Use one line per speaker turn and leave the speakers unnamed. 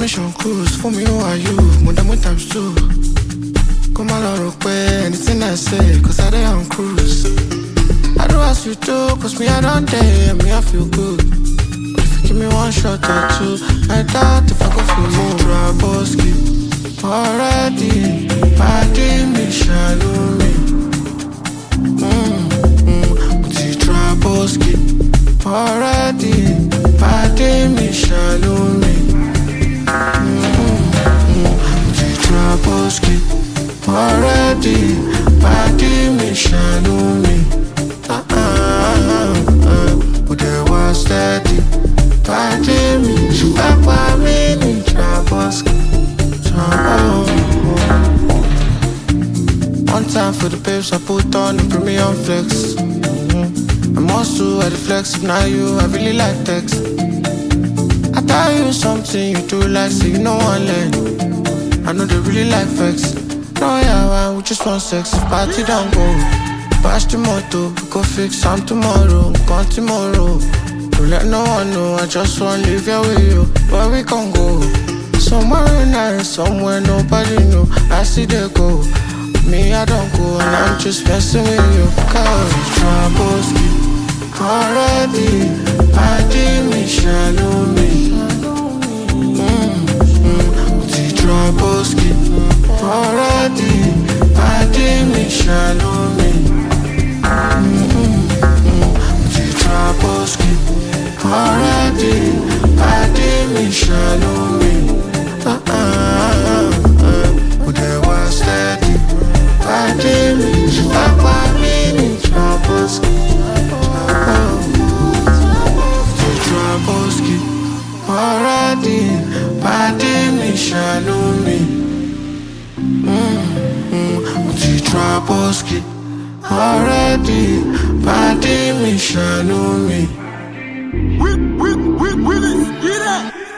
mission cruise. For me, who are you? More than one times two. Come on, anything I say, cause I dey on cruise. I do as you do, cause me I don't dare, me I feel good. But if you give me one shot or two, I doubt if I go feel more. Traboski, already, body me, shallow me. Traboski, already, body me, shallow me. Traboski, already, body me, shallow me. But there was steady, body me, back by me, Traboski. One time for the babes, I put on the premium flex. I'm also at the flex, if not you, I really like text. I tell you something you do like, so you know one leg. I know they really like flex. No, yeah, we just want sex, if party don't go. Bash the moto, go fix some tomorrow, gone tomorrow. Don't let no one know, I just want to live here with you. Where we can go? Somewhere nice, somewhere nobody know. I see they go. Me, I don't go, and I'm just messing with you. Cause Traboski, already, body me, shallow me. Traboski, already, body me, shallow me. Traboski, already, body me, shallow me. But there was steady, body me, back by me, Traboski. Traboski, already, body me, shallow me. Traboski, already, body me, shallow me.
We, get it.